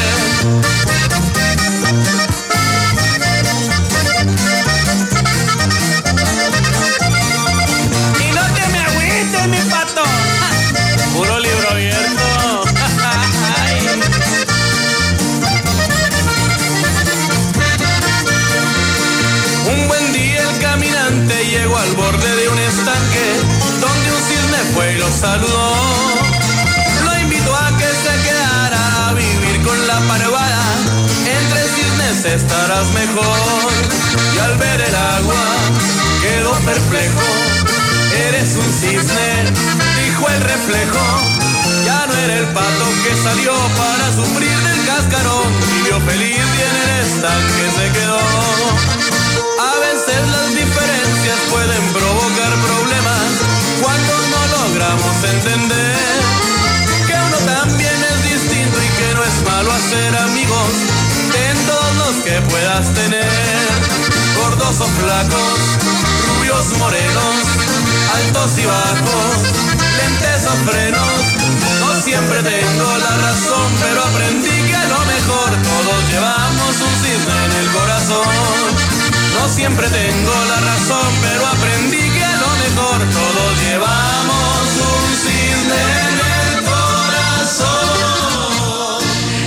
Y no te me agüites, mi pato, puro libro abierto. Un buen día el caminante llegó al borde de un estanque, donde un cisne fue y lo saludó. Lo invitó a que se quedara a vivir con la parvada, entre cisnes estarás mejor. Y al ver el agua quedó perplejo, eres un cisne, dijo el reflejo. Ya no era el pato que salió para sufrir del cascarón, vivió feliz y en el estanque se quedó. A veces las diferencias pueden provocar problemas cuando no logramos entender que uno también es distinto y que no es malo hacer amigos en todos los que puedas tener. Gordos o flacos, rubios, morenos, altos y bajos, lentes o frenos. No siempre tengo la razón, pero aprendí que a lo mejor todos llevamos un cisne en el corazón. No siempre tengo la razón, pero aprendí que a lo mejor todos llevamos un cisne en el corazón.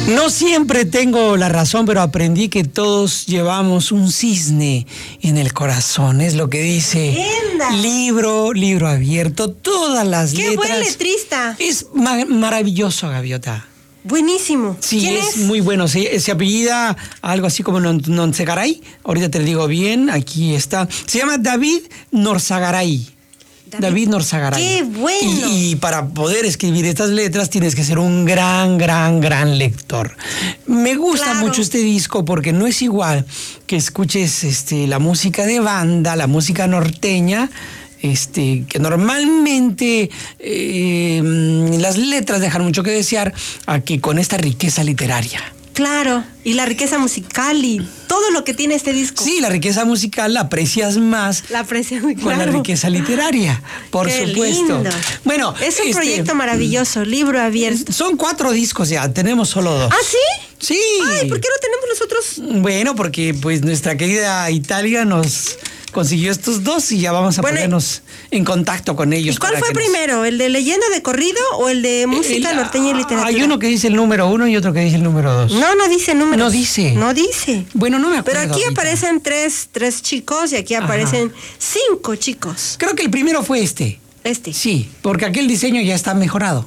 siempre tengo la razón, pero aprendí que todos llevamos un cisne en el corazón. Es lo que dice. Linda. Libro, libro abierto, todas las ¡Qué letras. buen letrista! Es ma- maravilloso, Gaviota. Buenísimo. Sí, ¿Quién es, es? muy bueno. Se, se apellida algo así como Non- Norzagaray. Ahorita te lo digo bien. Aquí está. Se llama David Norzagaray. David, David Norzagaray. ¡Qué bueno! Y, y para poder escribir estas letras tienes que ser un gran, gran, gran lector. Me gusta Claro. mucho este disco porque no es igual que escuches este, la música de banda, la música norteña, este, que normalmente eh, las letras dejan mucho que desear, a que con esta riqueza literaria. Claro, y la riqueza musical y todo lo que tiene este disco. Sí, la riqueza musical la aprecias más La aprecio muy con claro. la riqueza literaria, por Qué supuesto. lindo. Bueno, Es un este, proyecto maravilloso, libro abierto. son cuatro discos ya, tenemos solo dos. ¿Ah, sí? Sí. Ay, ¿por qué no tenemos nosotros? Bueno, porque pues nuestra querida Italia nos consiguió estos dos y ya vamos a Bueno, ponernos en contacto con ellos. ¿Y cuál para fue que nos- primero? ¿El de leyenda de corrido o el de música El- norteña y literatura? Hay uno que dice el número uno y otro que dice el número dos. No, no dice números. No dice. No dice. Bueno, no me acuerdo. Pero aquí ahorita. aparecen tres, tres chicos y aquí Ajá. aparecen cinco chicos. Creo que el primero fue este. Este. Sí, porque aquel diseño ya está mejorado.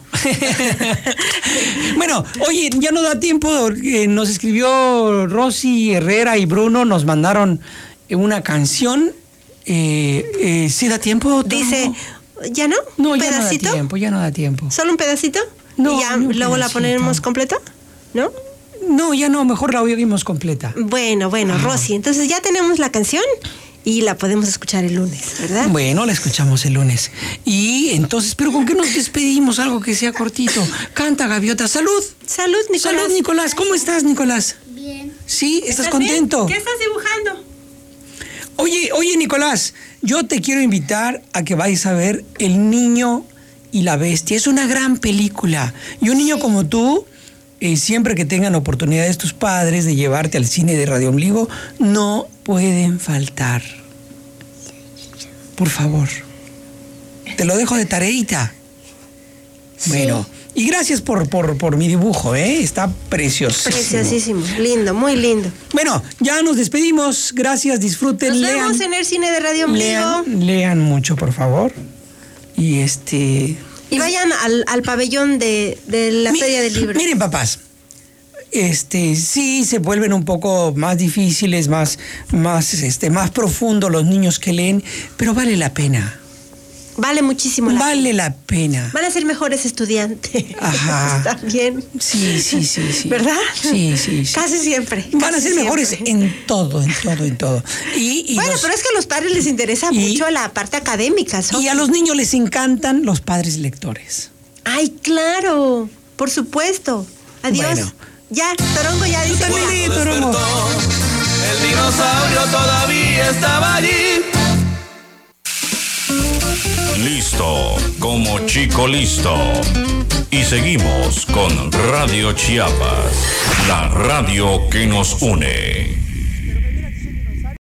Bueno, oye, ya no da tiempo. eh, nos escribió Rosy Herrera y Bruno, nos mandaron una canción. Eh, eh, ¿Sí da tiempo? Tomo? Dice, ¿ya no? No, ¿Un ya pedacito? no da tiempo, ya no da tiempo. ¿Solo un pedacito? No, ¿Y ya ni un luego la pedacito. ponemos completa? ¿No? No, ya no, mejor la oímos completa. Bueno, bueno, Ajá. Rosy, entonces ya tenemos la canción y la podemos escuchar el lunes, ¿verdad? Bueno, la escuchamos el lunes. Y entonces, ¿pero con qué nos despedimos? Algo que sea cortito. Canta, Gaviota. ¡Salud! Salud, Nicolás. ¡Salud, Nicolás! ¿Cómo estás, Nicolás? Bien. ¿Sí? ¿Estás, bien? contento? ¿Qué estás dibujando? Oye, oye, Nicolás, yo te quiero invitar a que vayas a ver El Niño y la Bestia. Es una gran película. Y un niño como tú, eh, siempre que tengan oportunidades tus padres de llevarte al cine de Radio Ombligo, no pueden faltar. Por favor. Te lo dejo de tareita. Sí. Bueno, y gracias por, por, por mi dibujo, ¿eh? Está precioso. Preciosísimo, lindo, muy lindo. Bueno, ya nos despedimos. Gracias, disfruten, Nos lean. vemos en el cine de Radio Ombligo. Lean, lean mucho, por favor. Y este... Y vayan al, al pabellón de, de la Mi- Feria del Libro. Miren, papás. Este, sí, se vuelven un poco más difíciles, más, más, este, más profundos los niños que leen, pero vale la pena. Vale muchísimo la Vale la pena. Van a ser mejores estudiantes. Ajá. Está bien. Sí, sí, sí, sí. ¿Verdad? Sí, sí, sí. Casi siempre. Van a casi ser mejores siempre. en todo, en todo, en todo. Y, y Bueno, los- pero es que a los padres les interesa y- mucho la parte académica, ¿so? y a los niños les encantan los padres lectores. Ay, claro. Por supuesto. Adiós. Bueno. Ya, Torongo ya dice. también ya. di, Torongo. El dinosaurio todavía estaba allí. Listo, como chico listo. Y seguimos con Radio Chiapas, la radio que nos une.